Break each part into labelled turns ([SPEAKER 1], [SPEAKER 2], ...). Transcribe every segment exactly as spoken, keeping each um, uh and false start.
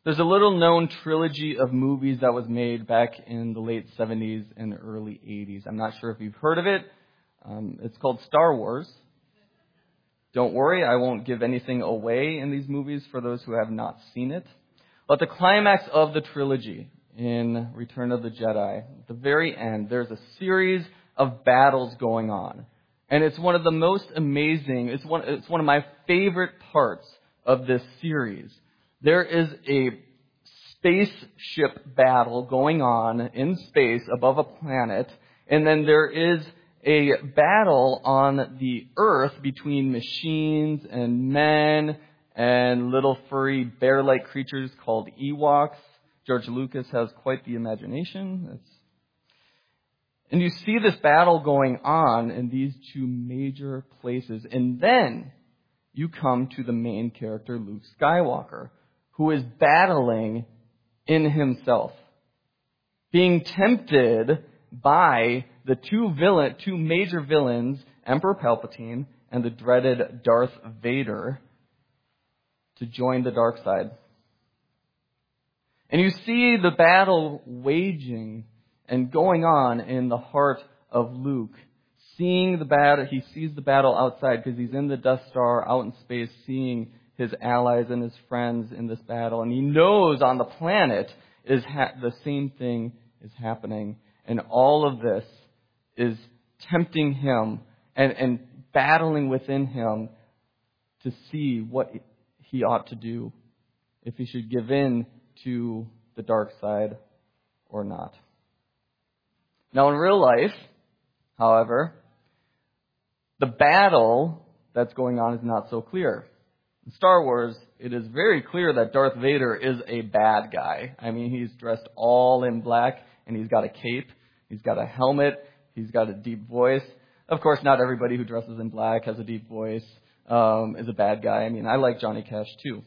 [SPEAKER 1] There's a little-known trilogy of movies that was made back in the late seventies and early eighties. I'm not sure if you've heard of it. Um, it's called Star Wars. Don't worry, I won't give anything away in these movies for those who have not seen it. But the climax of the trilogy in Return of the Jedi, at the very end, there's a series of battles going on. And it's one of the most amazing, it's one, it's one of my favorite parts of this series. There is a spaceship battle going on in space above a planet, and then there is a battle on the Earth between machines and men and little furry bear-like creatures called Ewoks. George Lucas has quite the imagination. That's... And you see this battle going on in these two major places. And then you come to the main character, Luke Skywalker, who is battling in himself, being tempted by the two villain, two major villains, Emperor Palpatine and the dreaded Darth Vader, to join the dark side. And you see the battle waging and going on in the heart of Luke. Seeing the battle, he sees the battle outside because he's in the Death Star out in space, seeing his allies and his friends in this battle. And he knows on the planet is ha- the same thing is happening. And all of this is tempting him and, and battling within him to see what he ought to do, if he should give in to the dark side or not. Now, in real life, however, the battle that's going on is not so clear. In Star Wars, it is very clear that Darth Vader is a bad guy. I mean, he's dressed all in black, and he's got a cape, he's got a helmet, he's got a deep voice. Of course, not everybody who dresses in black has a deep voice, um, is a bad guy. I mean, I like Johnny Cash too.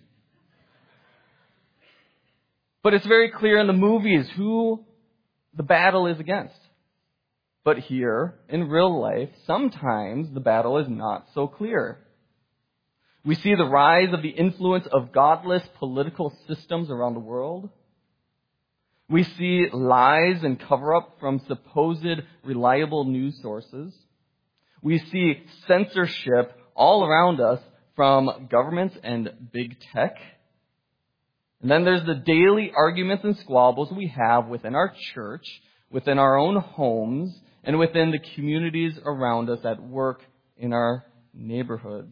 [SPEAKER 1] But it's very clear in the movies who the battle is against. But here, in real life, sometimes the battle is not so clear. We see the rise of the influence of godless political systems around the world. We see lies and cover-up from supposed reliable news sources. We see censorship all around us from governments and big tech. And then there's the daily arguments and squabbles we have within our church, within our own homes, and within the communities around us at work in our neighborhoods.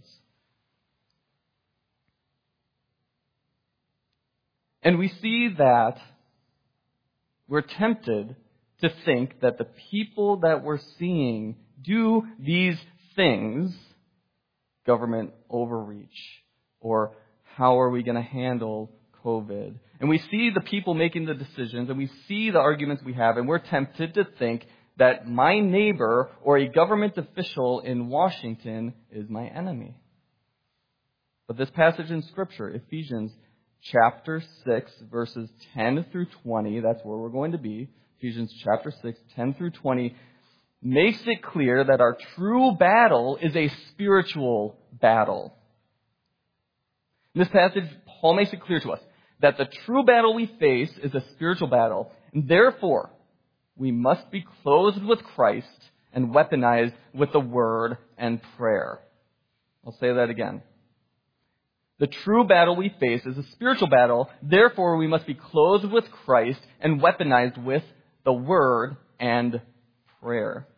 [SPEAKER 1] And we see that we're tempted to think that the people that we're seeing do these things, government overreach, or how are we going to handle COVID? And we see the people making the decisions, and we see the arguments we have, and we're tempted to think that my neighbor or a government official in Washington is my enemy. But this passage in Scripture, Ephesians chapter six, verses ten through twenty, that's where we're going to be, Ephesians chapter six, ten through twenty, makes it clear that our true battle is a spiritual battle. In this passage, Paul makes it clear to us that the true battle we face is a spiritual battle, and therefore we must be clothed with Christ and weaponized with the word and prayer. I'll say that again. The true battle we face is a spiritual battle, therefore we must be clothed with Christ and weaponized with the word and prayer.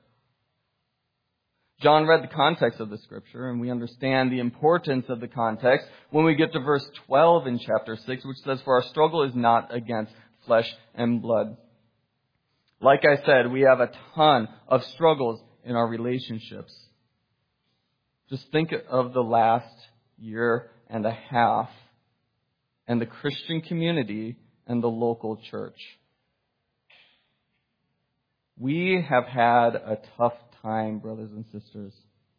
[SPEAKER 1] John read the context of the scripture, and we understand the importance of the context when we get to verse twelve in chapter six, which says, "For our struggle is not against flesh and blood." Like I said, we have a ton of struggles in our relationships. Just think of the last year and a half and the Christian community and the local church. We have had a tough time, brothers and sisters.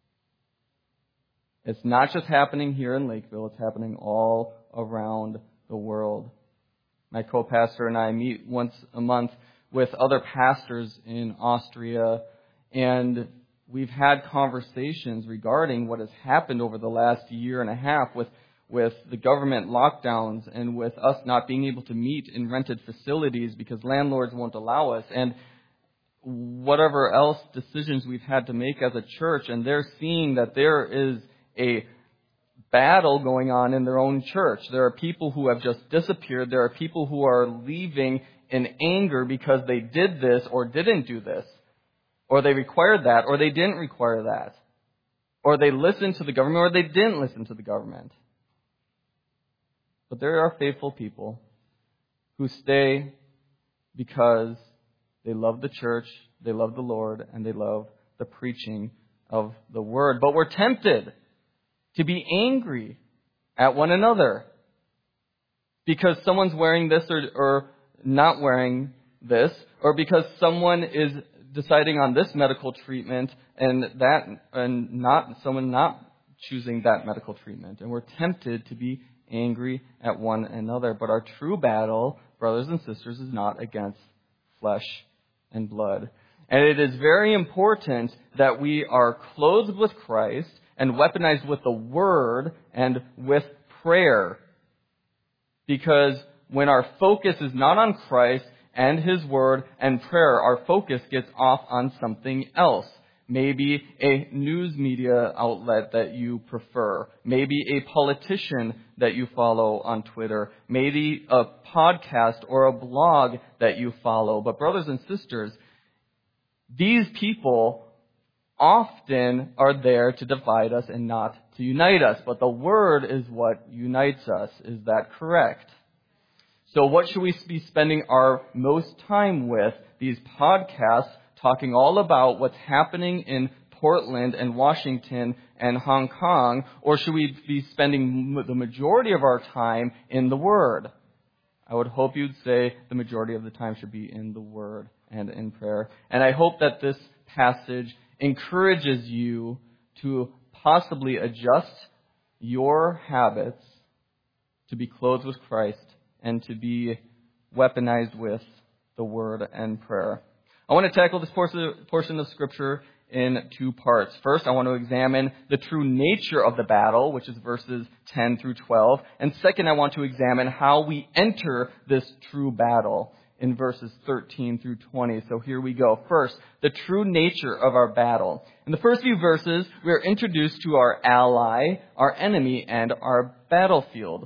[SPEAKER 1] It's not just happening here in Lakeville, it's happening all around the world. My co-pastor and I meet once a month with other pastors in Austria, and we've had conversations regarding what has happened over the last year and a half with, with the government lockdowns and with us not being able to meet in rented facilities because landlords won't allow us, and whatever else decisions we've had to make as a church, and they're seeing that there is a battle going on in their own church. There are people who have just disappeared. There are people who are leaving in anger because they did this or didn't do this, or they required that or they didn't require that, or they listened to the government or they didn't listen to the government. But there are faithful people who stay because they love the church, they love the Lord, and they love the preaching of the word. But we're tempted to be angry at one another because someone's wearing this or, or not wearing this, or because someone is deciding on this medical treatment and that, and not someone not choosing that medical treatment. And we're tempted to be angry at one another. But our true battle, brothers and sisters, is not against flesh and blood. And it is very important that we are clothed with Christ and weaponized with the Word and with prayer. Because when our focus is not on Christ and His Word and prayer, our focus gets off on something else. Maybe a news media outlet that you prefer. Maybe a politician that you follow on Twitter. Maybe a podcast or a blog that you follow. But brothers and sisters, these people often are there to divide us and not to unite us. But the Word is what unites us. Is that correct? So what should we be spending our most time with? These podcasts talking all about what's happening in Portland and Washington and Hong Kong, or should we be spending the majority of our time in the Word? I would hope you'd say the majority of the time should be in the Word and in prayer. And I hope that this passage encourages you to possibly adjust your habits to be clothed with Christ and to be weaponized with the Word and prayer. I want to tackle this portion of Scripture in two parts. First, I want to examine the true nature of the battle, which is verses ten through twelve. And second, I want to examine how we enter this true battle in verses thirteen through twenty. So here we go. First, the true nature of our battle. In the first few verses, we are introduced to our ally, our enemy, and our battlefield.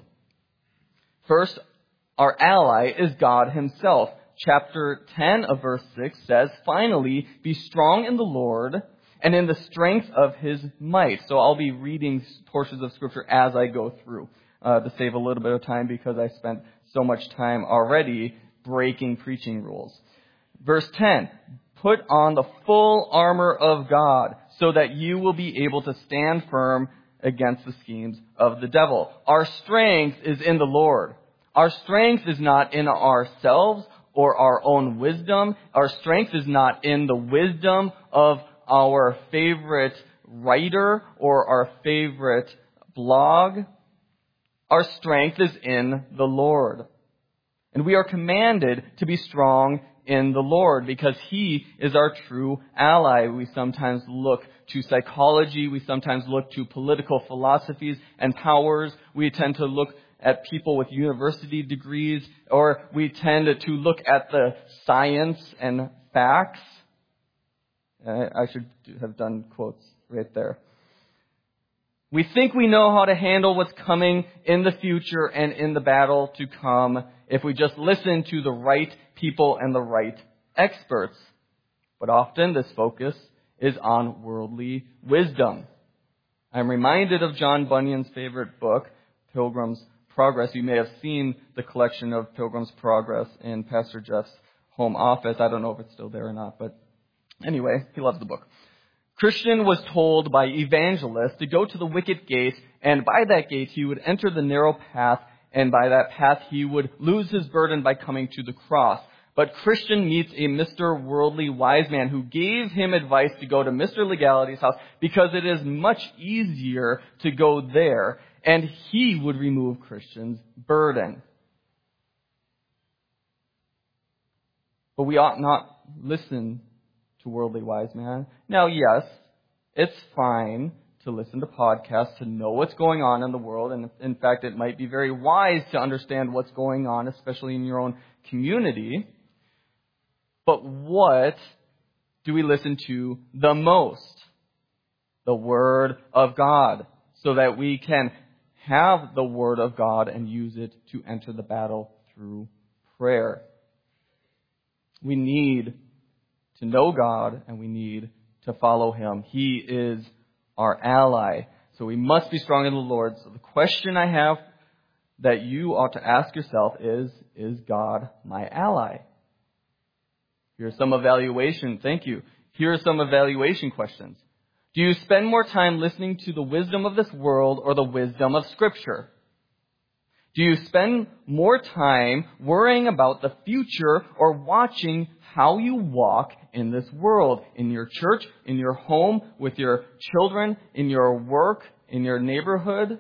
[SPEAKER 1] First, our ally is God Himself. Chapter ten of verse six says, "Finally, be strong in the Lord and in the strength of His might." So I'll be reading portions of Scripture as I go through uh, to save a little bit of time because I spent so much time already breaking preaching rules. Verse ten, "Put on the full armor of God so that you will be able to stand firm against the schemes of the devil." Our strength is in the Lord. Our strength is not in ourselves or our own wisdom. Our strength is not in the wisdom of our favorite writer or our favorite blog. Our strength is in the Lord. And we are commanded to be strong in the Lord because He is our true ally. We sometimes look to psychology. We sometimes look to political philosophies and powers. We tend to look at people with university degrees, or we tend to look at the science and facts. I should have done quotes right there. We think we know how to handle what's coming in the future and in the battle to come if we just listen to the right people and the right experts. But often this focus is on worldly wisdom. I'm reminded of John Bunyan's favorite book, Pilgrim's Progress. You may have seen the collection of Pilgrim's Progress in Pastor Jeff's home office. I don't know if it's still there or not, but anyway, he loves the book. Christian was told by evangelists to go to the wicket gate, and by that gate he would enter the narrow path, and by that path he would lose his burden by coming to the cross. But Christian meets a Mister Worldly Wise Man who gave him advice to go to Mister Legality's house because it is much easier to go there, and he would remove Christian's burden. But we ought not listen to Worldly Wise Man. Now, yes, it's fine to listen to podcasts, to know what's going on in the world. And in fact, it might be very wise to understand what's going on, especially in your own community. But what do we listen to the most? The Word of God, so that we can have the Word of God and use it to enter the battle through prayer. We need to know God, and we need to follow Him. He is our ally. So we must be strong in the Lord. So the question I have that you ought to ask yourself is, is God my ally? Here's some evaluation. Thank you. Here are some evaluation questions. Do you spend more time listening to the wisdom of this world or the wisdom of Scripture? Do you spend more time worrying about the future or watching how you walk in this world, in your church, in your home, with your children, in your work, in your neighborhood?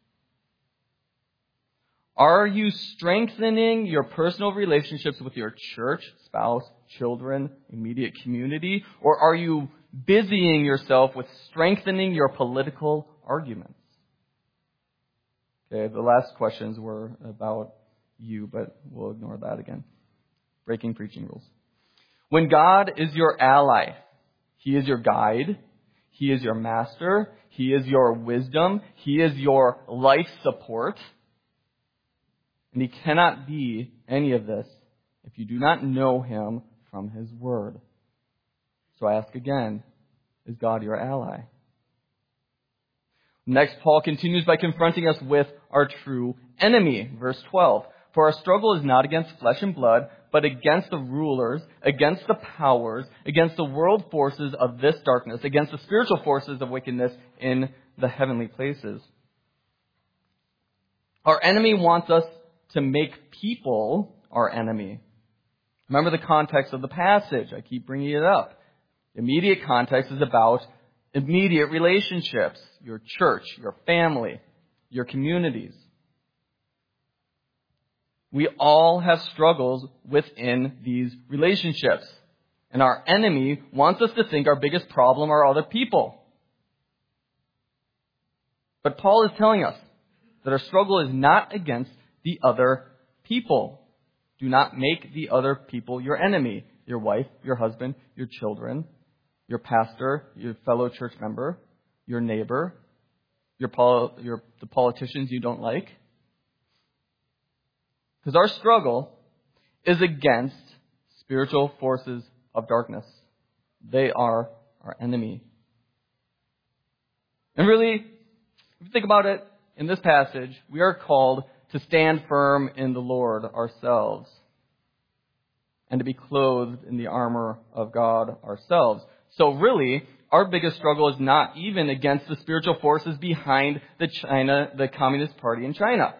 [SPEAKER 1] Are you strengthening your personal relationships with your church, spouse, children, immediate community? Or are you busying yourself with strengthening your political arguments? Okay, the last questions were about you, but we'll ignore that again. Breaking preaching rules. When God is your ally, He is your guide, He is your master, He is your wisdom, He is your life support. And He cannot be any of this if you do not know Him from His Word. So I ask again, is God your ally? Next, Paul continues by confronting us with our true enemy. Verse twelve. For our struggle is not against flesh and blood, but against the rulers, against the powers, against the world forces of this darkness, against the spiritual forces of wickedness in the heavenly places. Our enemy wants us to make people our enemy. Remember the context of the passage. I keep bringing it up. The immediate context is about immediate relationships, your church, your family, your communities. We all have struggles within these relationships. And our enemy wants us to think our biggest problem are other people. But Paul is telling us that our struggle is not against the other people. Do not make the other people your enemy. Your wife, your husband, your children, your pastor, your fellow church member, your neighbor, your, pol- your the politicians you don't like. Because our struggle is against spiritual forces of darkness. They are our enemy. And really, if you think about it, in this passage, we are called to stand firm in the Lord ourselves and to be clothed in the armor of God ourselves. So really, our biggest struggle is not even against the spiritual forces behind the China, the Communist Party in China,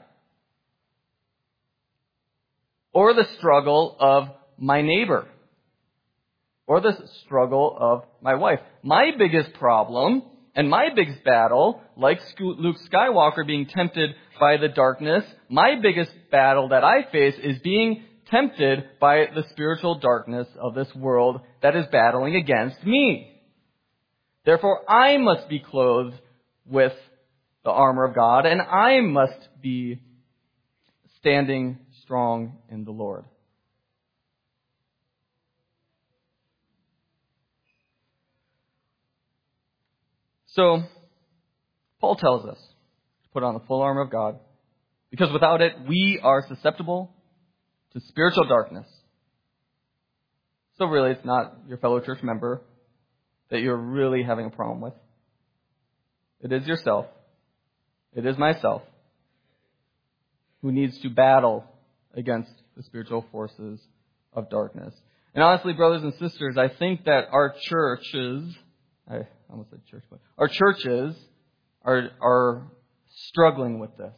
[SPEAKER 1] or the struggle of my neighbor, or the struggle of my wife. My biggest problem and my biggest battle, like Luke Skywalker being tempted by the darkness, my biggest battle that I face is being tempted by the spiritual darkness of this world that is battling against me. Therefore, I must be clothed with the armor of God, and I must be standing strong in the Lord. So, Paul tells us to put on the full armor of God, because without it, we are susceptible to spiritual darkness. So really, it's not your fellow church member that you're really having a problem with. It is yourself. It is myself who needs to battle against the spiritual forces of darkness. And honestly, brothers and sisters, I think that our churches, I almost said church, but our churches are, are struggling with this.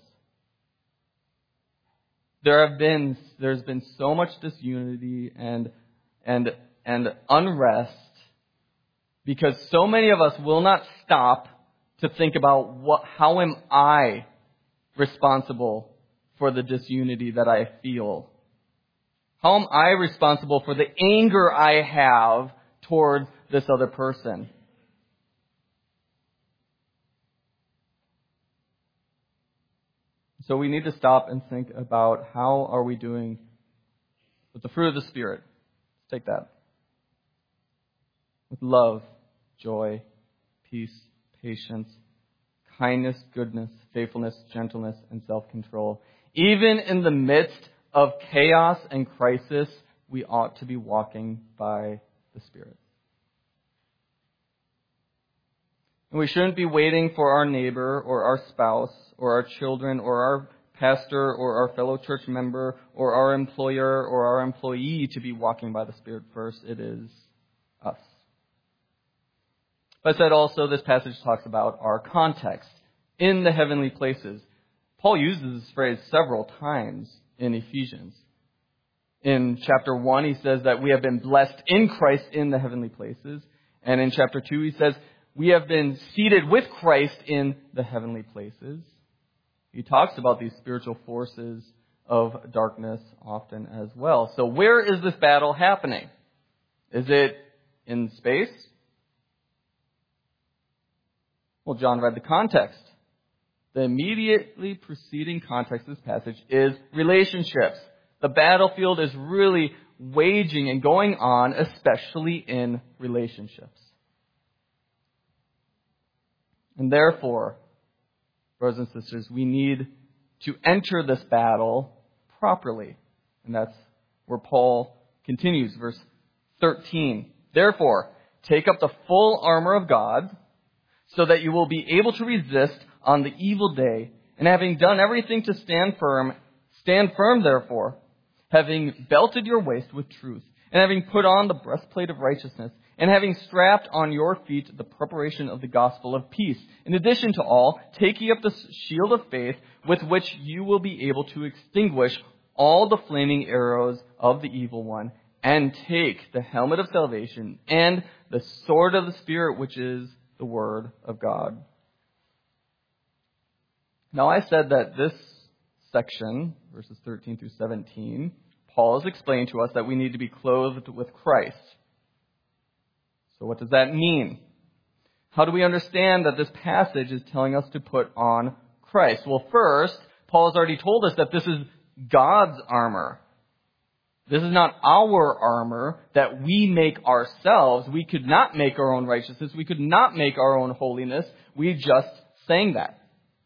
[SPEAKER 1] There have been, there's been so much disunity and, and, and unrest because so many of us will not stop to think about what, how am I responsible for the disunity that I feel? How am I responsible for the anger I have towards this other person? So we need to stop and think about how are we doing with the fruit of the Spirit. Let's take that. With love, joy, peace, patience, kindness, goodness, faithfulness, gentleness, and self-control. Even in the midst of chaos and crisis, we ought to be walking by the Spirit. And we shouldn't be waiting for our neighbor or our spouse or our children or our pastor or our fellow church member or our employer or our employee to be walking by the Spirit first. It is us. But I said also this passage talks about our context in the heavenly places. Paul uses this phrase several times in Ephesians. In chapter one, he says that we have been blessed in Christ in the heavenly places. And in chapter two, he says we have been seated with Christ in the heavenly places. He talks about these spiritual forces of darkness often as well. So where is this battle happening? Is it in space? Well, John read the context. The immediately preceding context of this passage is relationships. The battlefield is really waging and going on, especially in relationships. And therefore, brothers and sisters, we need to enter this battle properly. And that's where Paul continues, verse thirteen. Therefore, take up the full armor of God, so that you will be able to resist on the evil day, and having done everything to stand firm, stand firm therefore, having belted your waist with truth, and having put on the breastplate of righteousness, and having strapped on your feet the preparation of the gospel of peace. In addition to all, take ye up the shield of faith, with which you will be able to extinguish all the flaming arrows of the evil one, and take the helmet of salvation and the sword of the Spirit, which is the Word of God. Now I said that this section, verses thirteen through seventeen, Paul has explained to us that we need to be clothed with Christ. So what does that mean? How do we understand that this passage is telling us to put on Christ? Well, first, Paul has already told us that this is God's armor. This is not our armor that we make ourselves. We could not make our own righteousness. We could not make our own holiness. We just sang that.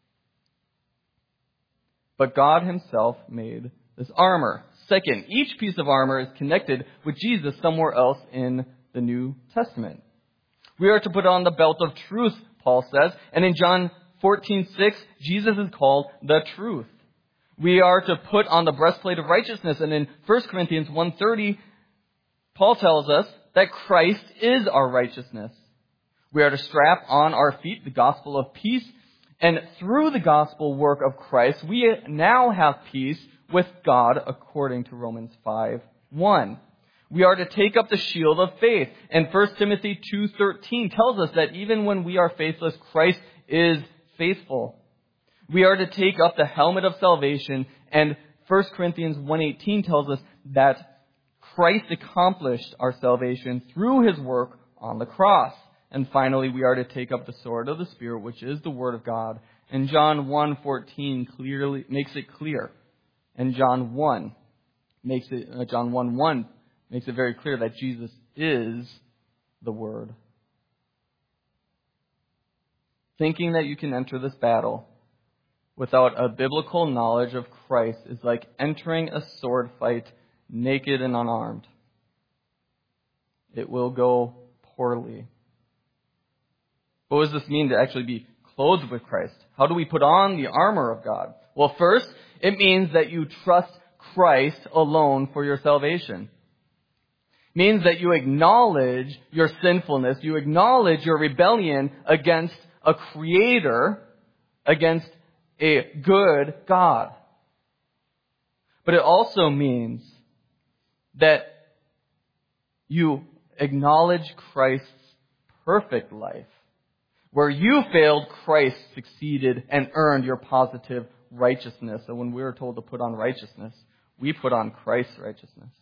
[SPEAKER 1] But God himself made this armor. Second, each piece of armor is connected with Jesus somewhere else in the New Testament. We are to put on the belt of truth, Paul says. And in John fourteen six, Jesus is called the truth. We are to put on the breastplate of righteousness. And in First Corinthians one thirty, Paul tells us that Christ is our righteousness. We are to strap on our feet the gospel of peace. And through the gospel work of Christ, we now have peace with God according to Romans five one. We are to take up the shield of faith. And First Timothy two thirteen tells us that even when we are faithless, Christ is faithful. We are to take up the helmet of salvation. And First Corinthians one eighteen tells us that Christ accomplished our salvation through his work on the cross. And finally, we are to take up the sword of the Spirit, which is the Word of God. And John one fourteen clearly makes it clear. And John one makes it uh, John one one makes it very clear that Jesus is the Word. Thinking that you can enter this battle without a biblical knowledge of Christ is like entering a sword fight naked and unarmed. It will go poorly. What does this mean to actually be clothed with Christ? How do we put on the armor of God? Well, first, it means that you trust Christ alone for your salvation. It means that you acknowledge your sinfulness, you acknowledge your rebellion against a creator, against a good God. But it also means that you acknowledge Christ's perfect life. Where you failed, Christ succeeded and earned your positive righteousness. So when we are told to put on righteousness, we put on Christ's righteousness.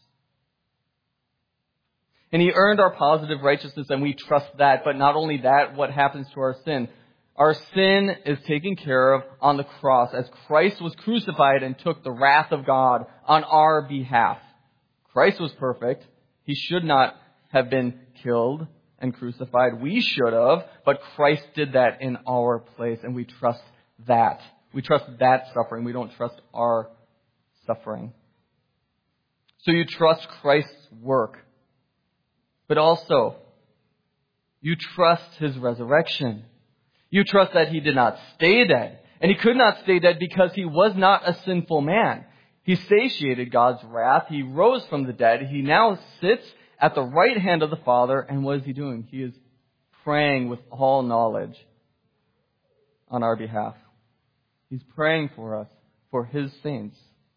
[SPEAKER 1] And he earned our positive righteousness, and we trust that. But not only that, what happens to our sin? Our sin is taken care of on the cross as Christ was crucified and took the wrath of God on our behalf. Christ was perfect. He should not have been killed and crucified. We should have, but Christ did that in our place, and we trust that. We trust that suffering. We don't trust our suffering. So you trust Christ's work, but also you trust His resurrection. You trust that He did not stay dead. And He could not stay dead because He was not a sinful man. He satiated God's wrath. He rose from the dead. He now sits at the right hand of the Father. And what is He doing? He is praying with all knowledge on our behalf. He's praying for us, for His saints.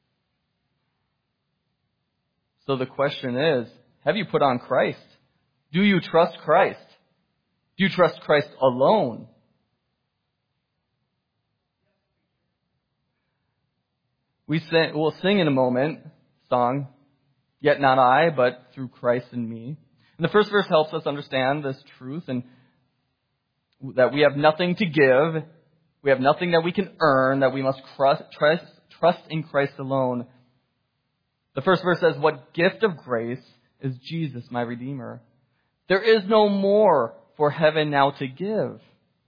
[SPEAKER 1] So the question is, have you put on Christ? Do you trust Christ? Do you trust Christ alone? We sing, we'll sing in a moment, song, Yet Not I, but Through Christ in Me. And the first verse helps us understand this truth, and that we have nothing to give, we have nothing that we can earn, that we must trust, trust, trust in Christ alone. The first verse says, what gift of grace is Jesus, my Redeemer? There is no more for heaven now to give.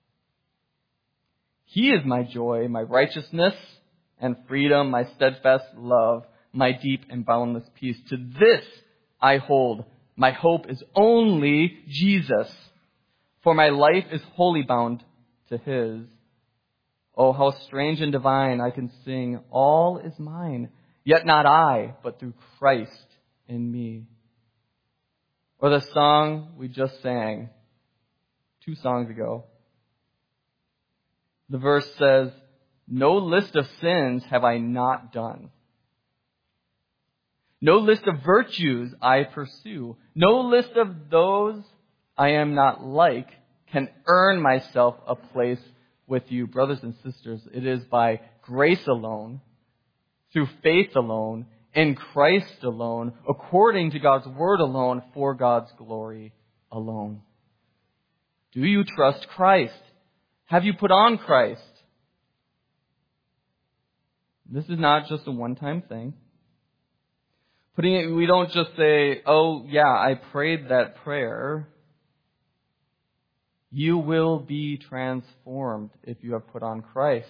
[SPEAKER 1] He is my joy, my righteousness, and freedom, my steadfast love, my deep and boundless peace. To this I hold. My hope is only Jesus, for my life is wholly bound to His. Oh, how strange and divine I can sing, all is mine, yet not I, but through Christ in me. Or the song we just sang two songs ago. The verse says, no list of sins have I not done. No list of virtues I pursue. No list of those I am not like can earn myself a place with you. Brothers and sisters, it is by grace alone, through faith alone, in Christ alone, according to God's word alone, for God's glory alone. Do you trust Christ? Have you put on Christ? This is not just a one-time thing. Putting it, we don't just say, oh yeah, I prayed that prayer. You will be transformed if you have put on Christ.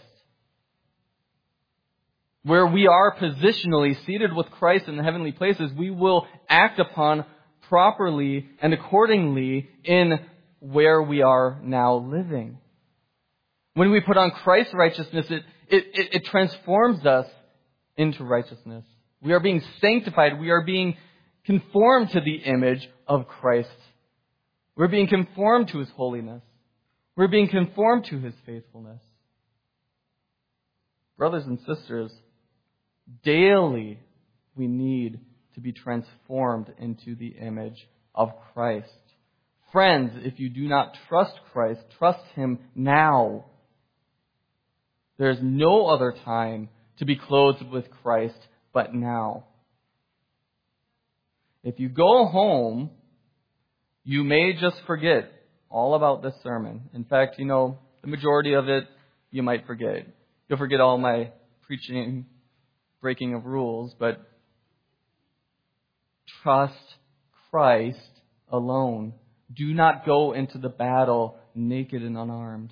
[SPEAKER 1] Where we are positionally seated with Christ in the heavenly places, we will act upon properly and accordingly in where we are now living. When we put on Christ's righteousness, it, it, it, it transforms us into righteousness. We are being sanctified. We are being conformed to the image of Christ. We're being conformed to His holiness. We're being conformed to His faithfulness. Brothers and sisters, daily we need to be transformed into the image of Christ. Friends, if you do not trust Christ, trust Him now. There is no other time to be clothed with Christ but now. If you go home, you may just forget all about this sermon. In fact, you know, the majority of it you might forget. You'll forget all my preaching, breaking of rules, but trust Christ alone. Do not go into the battle naked and unarmed.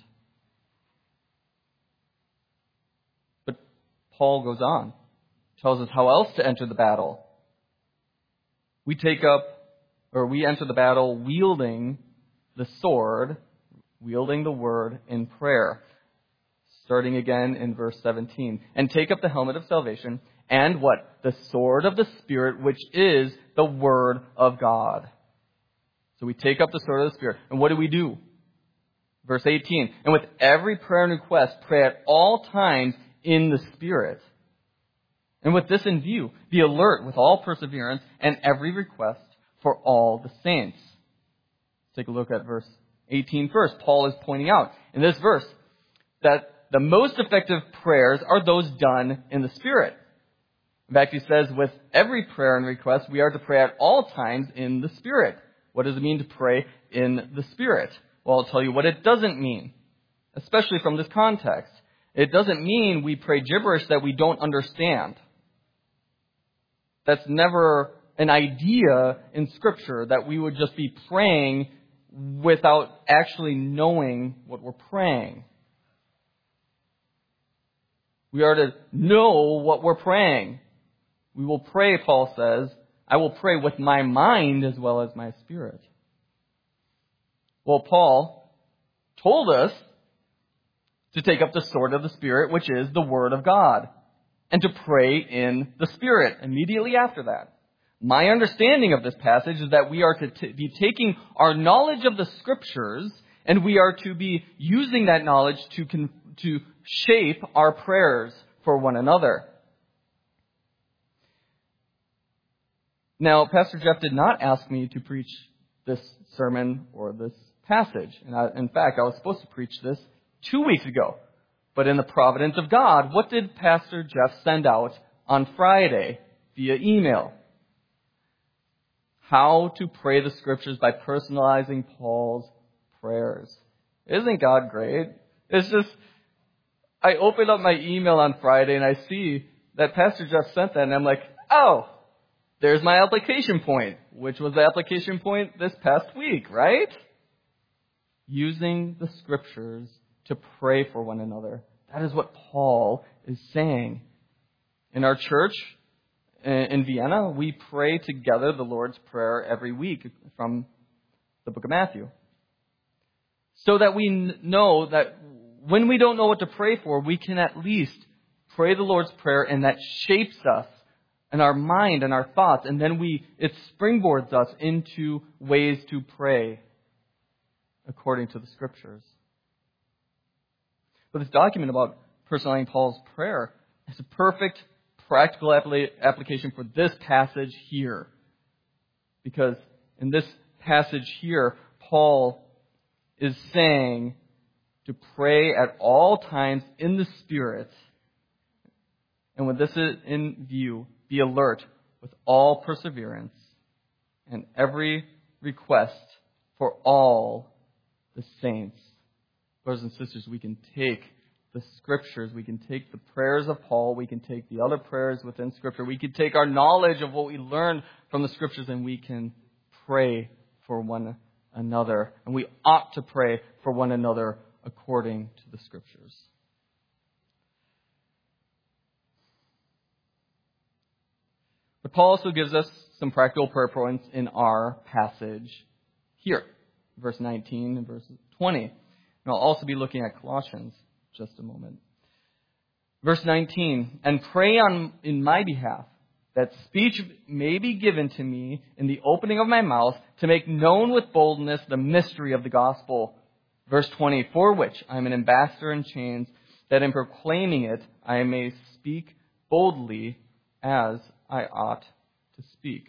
[SPEAKER 1] But Paul goes on, tells us how else to enter the battle. We take up, or we enter the battle wielding the sword, wielding the word in prayer. Starting again in verse seventeen. And take up the helmet of salvation and what? The sword of the Spirit, which is the word of God. So we take up the sword of the Spirit. And what do we do? Verse eighteen. And with every prayer and request, pray at all times in the Spirit. And with this in view, be alert with all perseverance and every request for all the saints. Let's take a look at verse eighteen first. Paul is pointing out in this verse that the most effective prayers are those done in the Spirit. In fact, he says, with every prayer and request, we are to pray at all times in the Spirit. What does it mean to pray in the Spirit? Well, I'll tell you what it doesn't mean. especially from this context. It doesn't mean we pray gibberish that we don't understand. That's never an idea in Scripture, that we would just be praying without actually knowing what we're praying. We are to know what we're praying. We will pray, Paul says, I will pray with my mind as well as my spirit. Well, Paul told us to take up the sword of the Spirit, which is the Word of God, and to pray in the Spirit immediately after that. My understanding of this passage is that we are to t- be taking our knowledge of the Scriptures, and we are to be using that knowledge to con- to shape our prayers for one another. Now, Pastor Jeff did not ask me to preach this sermon or this passage. And I, in fact, I was supposed to preach this two weeks ago. But in the providence of God, what did Pastor Jeff send out on Friday via email? How to pray the Scriptures by personalizing Paul's prayers. Isn't God great? It's just, I opened up my email on Friday and I see that Pastor Jeff sent that, and I'm like, oh, there's my application point, which was the application point this past week, right? Using the Scriptures to pray for one another. That is what Paul is saying. In our church in Vienna, we pray together the Lord's Prayer every week from the book of Matthew. So that we know that when we don't know what to pray for, we can at least pray the Lord's Prayer, and that shapes us and our mind and our thoughts, and then we it springboards us into ways to pray according to the Scriptures. But this document about personalizing Paul's prayer is a perfect practical apl- application for this passage here. Because in this passage here, Paul is saying to pray at all times in the Spirit. And with this in view, be alert with all perseverance and every request for all the saints. Brothers and sisters, we can take the Scriptures, we can take the prayers of Paul, we can take the other prayers within Scripture, we can take our knowledge of what we learned from the Scriptures, and we can pray for one another. And we ought to pray for one another according to the Scriptures. But Paul also gives us some practical prayer points in our passage here, verse nineteen and verse twenty. And I'll also be looking at Colossians in just a moment. Verse nineteen, and pray on in my behalf, that speech may be given to me in the opening of my mouth, to make known with boldness the mystery of the gospel. Verse twenty, for which I am an ambassador in chains, that in proclaiming it I may speak boldly as I ought to speak.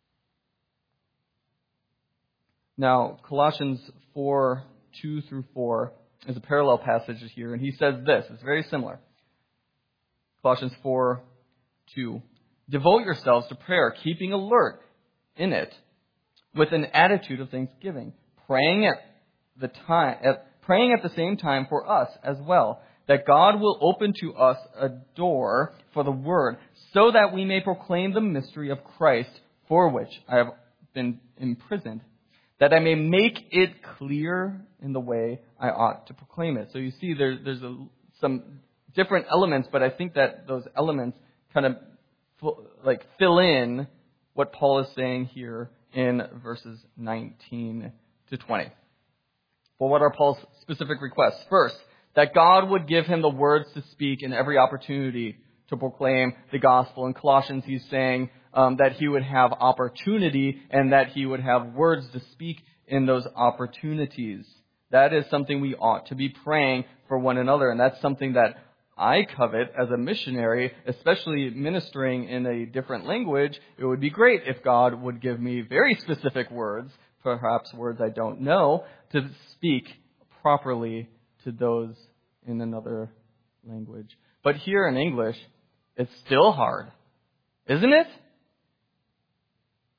[SPEAKER 1] Now, Colossians four, two through four is a parallel passage here, and he says this. It's very similar. Colossians four, two. Devote yourselves to prayer, keeping alert in it with an attitude of thanksgiving, praying at the time, at, praying at the same time for us as well, that God will open to us a door for the word, so that we may proclaim the mystery of Christ, for which I have been imprisoned, that I may make it clear in the way I ought to proclaim it. So you see, there, there's a, some different elements, but I think that those elements kind of f- like fill in what Paul is saying here in verses nineteen to twenty. Well, what are Paul's specific requests? First, that God would give him the words to speak in every opportunity to proclaim the gospel. In Colossians, he's saying um, that he would have opportunity and that he would have words to speak in those opportunities. That is something we ought to be praying for one another, and that's something that I covet as a missionary, especially ministering in a different language. It would be great if God would give me very specific words, perhaps words I don't know, to speak properly to those in another language. But here in English, it's still hard, isn't it?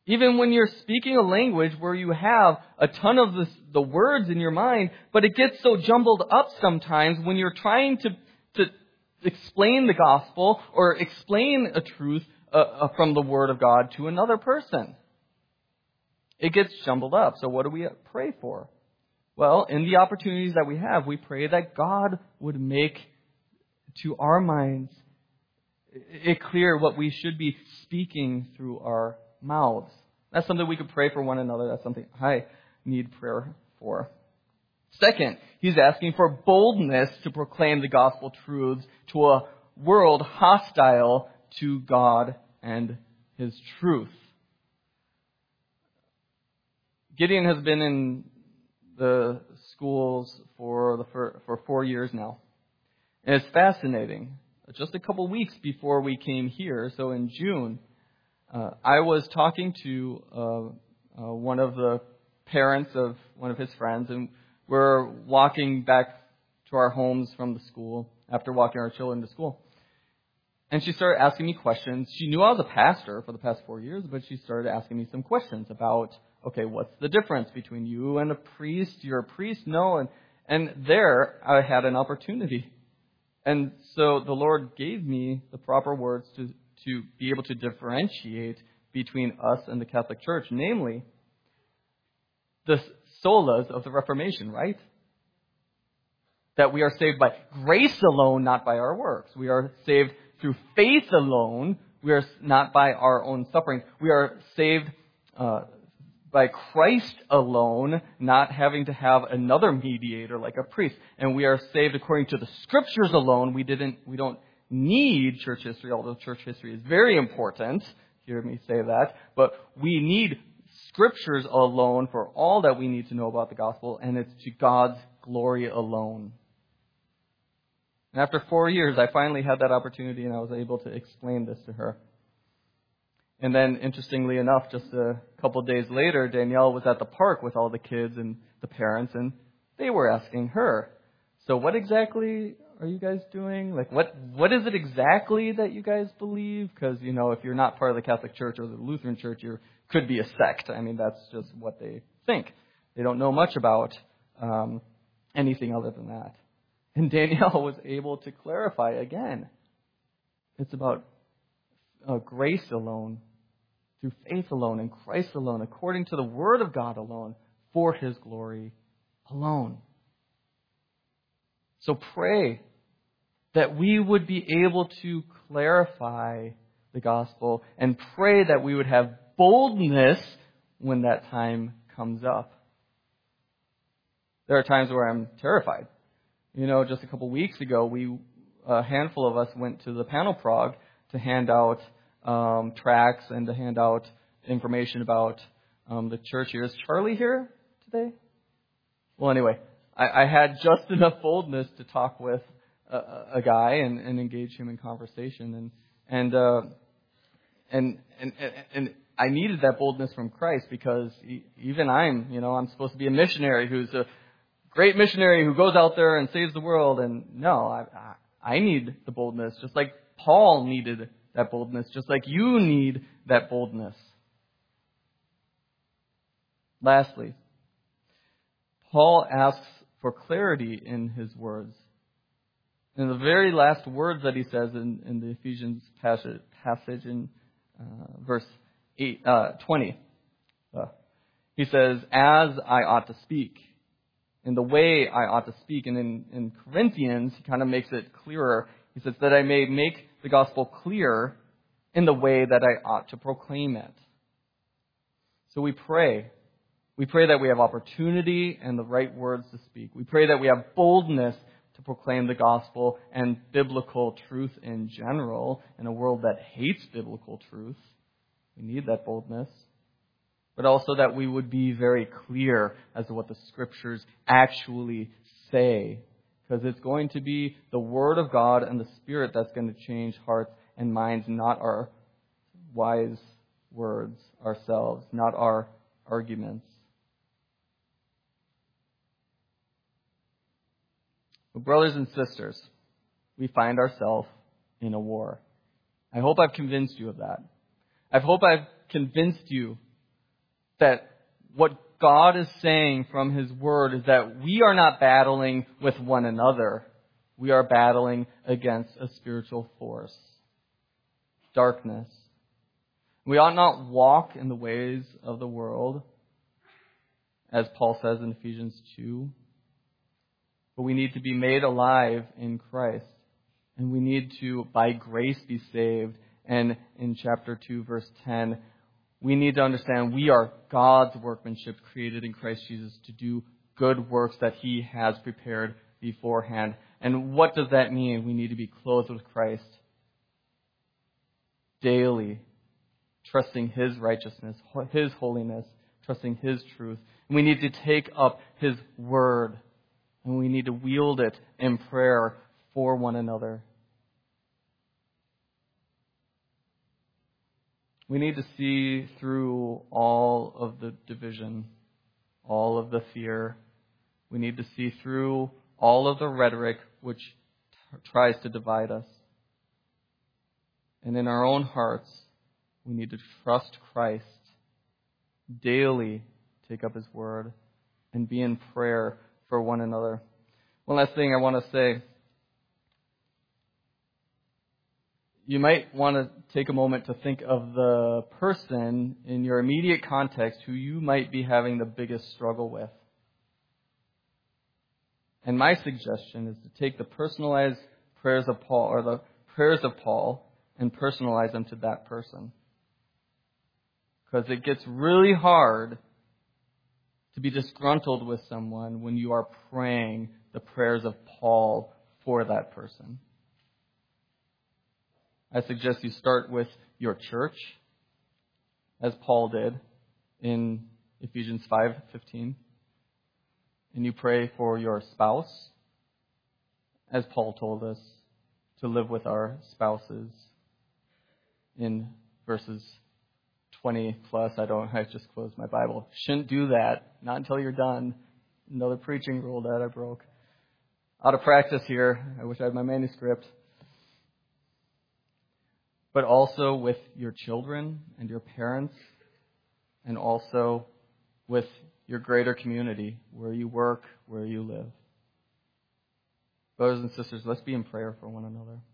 [SPEAKER 1] Even when you're speaking a language where you have a ton of this, the words in your mind, but it gets so jumbled up sometimes when you're trying to, to explain the gospel or explain a truth uh, uh, from the Word of God to another person. It gets jumbled up. So what do we pray for? Well, in the opportunities that we have, we pray that God would make to our minds it clear what we should be speaking through our mouths. That's something we could pray for one another. That's something I need prayer for. Second, he's asking for boldness to proclaim the gospel truths to a world hostile to God and His truth. Gideon has been in the schools for the for, for four years now. And it's fascinating. Just a couple weeks before we came here, so in June, uh, I was talking to uh, uh, one of the parents of one of his friends, and we're walking back to our homes from the school after walking our children to school. And she started asking me questions. She knew I was a pastor for the past four years, but she started asking me some questions about, okay, what's the difference between you and a priest? You're a priest? No. And, and there I had an opportunity. And so the Lord gave me the proper words to, to be able to differentiate between us and the Catholic Church, namely the solas of the Reformation, right? That we are saved by grace alone, not by our works. We are saved through faith alone. We are not by our own suffering. We are saved uh, by Christ alone, not having to have another mediator like a priest. And we are saved according to the Scriptures alone. We didn't. We don't need church history, although church history is very important. Hear me say that. But we need Scriptures alone for all that we need to know about the gospel, and it's to God's glory alone. And after four years, I finally had that opportunity, and I was able to explain this to her. And then, interestingly enough, just a couple of days later, Danielle was at the park with all the kids and the parents, and they were asking her, so what exactly are you guys doing? Like, what what is it exactly that you guys believe? Because, you know, if you're not part of the Catholic Church or the Lutheran Church, you could be a sect. I mean, that's just what they think. They don't know much about um, anything other than that. And Danielle was able to clarify again. It's about uh, grace alone, through faith alone, in Christ alone, according to the Word of God alone, for His glory alone. So pray that we would be able to clarify the gospel, and pray that we would have boldness when that time comes up. There are times where I'm terrified. You know, just a couple weeks ago, we a handful of us went to the Panel Prague to hand out um, tracts and to hand out information about um, the church here. Is Charlie here today? Well, anyway, I, I had just enough boldness to talk with a, a guy and, and engage him in conversation, and and, uh, and and and and I needed that boldness from Christ, because even I'm, you know, I'm supposed to be a missionary who's a great missionary who goes out there and saves the world. And no, I, I need the boldness, just like Paul needed that boldness, just like you need that boldness. Lastly, Paul asks for clarity in his words. In the very last words that he says in, in the Ephesians passage, passage in uh, verse eight, uh, twenty, uh, he says, "As I ought to speak." In the way I ought to speak. And in, in Corinthians, he kind of makes it clearer. He says that I may make the gospel clear in the way that I ought to proclaim it. So we pray. We pray that we have opportunity and the right words to speak. We pray that we have boldness to proclaim the gospel and biblical truth in general in a world that hates biblical truth. We need that boldness. But also that we would be very clear as to what the Scriptures actually say. Because it's going to be the Word of God and the Spirit that's going to change hearts and minds, not our wise words ourselves, not our arguments. But brothers and sisters, we find ourselves in a war. I hope I've convinced you of that. I hope I've convinced you that what God is saying from His Word is that we are not battling with one another. We are battling against a spiritual force, darkness. We ought not walk in the ways of the world, as Paul says in Ephesians two. But we need to be made alive in Christ. And we need to, by grace, be saved. And in chapter two, verse ten, we need to understand we are God's workmanship created in Christ Jesus to do good works that He has prepared beforehand. And what does that mean? We need to be clothed with Christ daily, trusting His righteousness, His holiness, trusting His truth. And we need to take up His word, and we need to wield it in prayer for one another. We need to see through all of the division, all of the fear. We need to see through all of the rhetoric which t- tries to divide us. And in our own hearts, we need to trust Christ, daily take up His word, and be in prayer for one another. One last thing I want to say. You might want to take a moment to think of the person in your immediate context who you might be having the biggest struggle with. And my suggestion is to take the personalized prayers of Paul, or the prayers of Paul, and personalize them to that person. Because it gets really hard to be disgruntled with someone when you are praying the prayers of Paul for that person. I suggest you start with your church, as Paul did in Ephesians five fifteen. And you pray for your spouse, as Paul told us to live with our spouses in verses twenty plus. I don't, I just closed my Bible. Shouldn't do that. Not until you're done. Another preaching rule that I broke. Out of practice here. I wish I had my manuscript. But also with your children and your parents, and also with your greater community, where you work, where you live. Brothers and sisters, let's be in prayer for one another.